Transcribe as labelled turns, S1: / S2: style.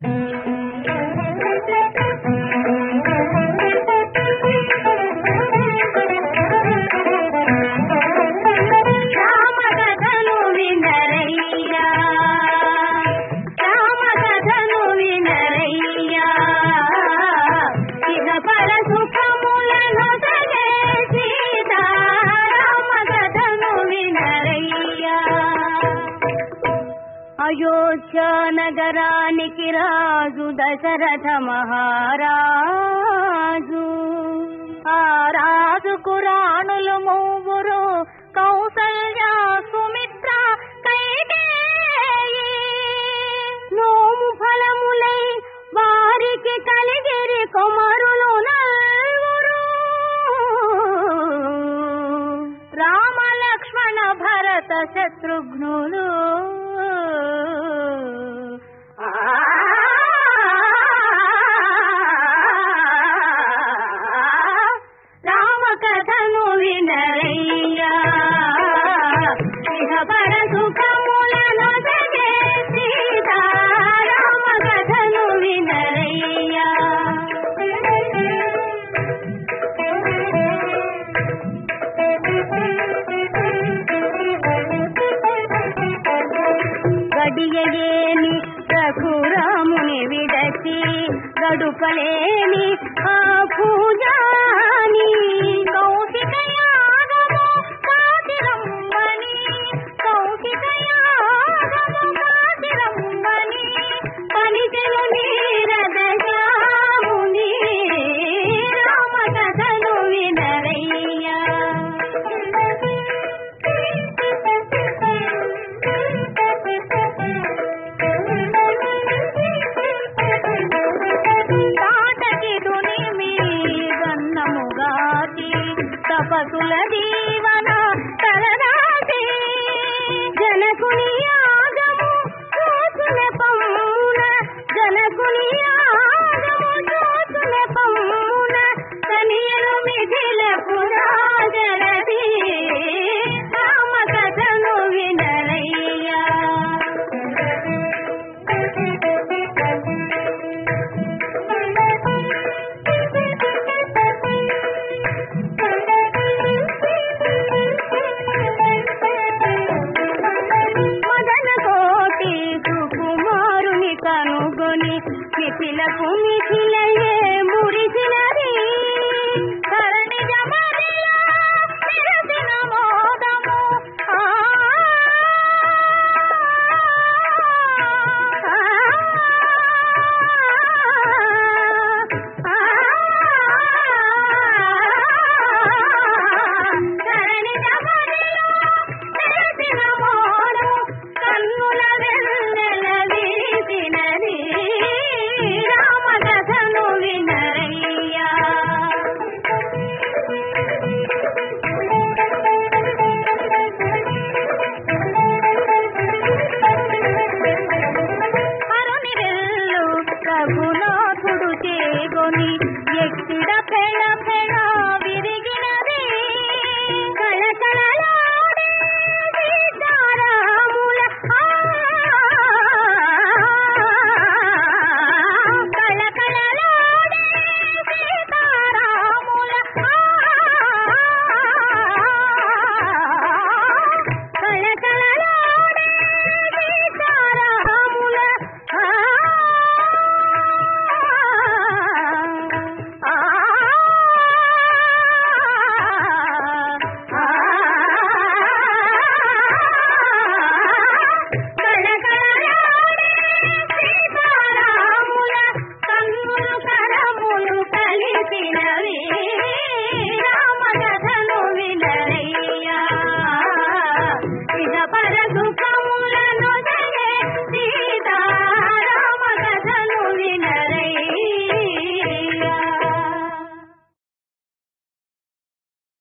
S1: అయోధ్య నగరానికి రాజు దశరథ మహారాజు. ఆ రాజుకు రాణులు మూవురు, కౌసల్య, సుమిత్ర, కైకేయి. నోము ఫలములై వారికి కలిగిరి కుమారులు నలుగురు. రామ, లక్ష్మణ, భరత, శత్రుఘ్నులు. రామ కథను వినరయ్యా, ఇహపర సుఖములను జగే సీతా. రామ కథను వినరయ్యా. గడియలేని రఘురాముని విడచి గడుపలేని ఆ పూజాని. కౌశిక యాగము కాశిరమ్మని, కౌశిక యాగము కాశిరమ్మని. పనిచెను నీరద శ్యాముని. రామ కథను వినరయ్యా. తపసుల దీవన తలరాసి జనకుని యాగము చూసున పమ్మున, జనకుని యాగము చూసున పమ్మున. కనియలు మిథిల పురాజరది. రామ కథను వినరయ్యా. కనుగొని మిథిలకు మిథిలయే మురిసినది. ధరణి జమదిలో నిరసిన మోదము. ధరణి జమదిలో నిరసిన మోదము. కన్నుల వెన్నెల వీసినది. రామ కథను వినరయ్యా. హరుని వెళ్ళు రఘునాథుడు చేగొని ఎక్కిడ పెళ పెళ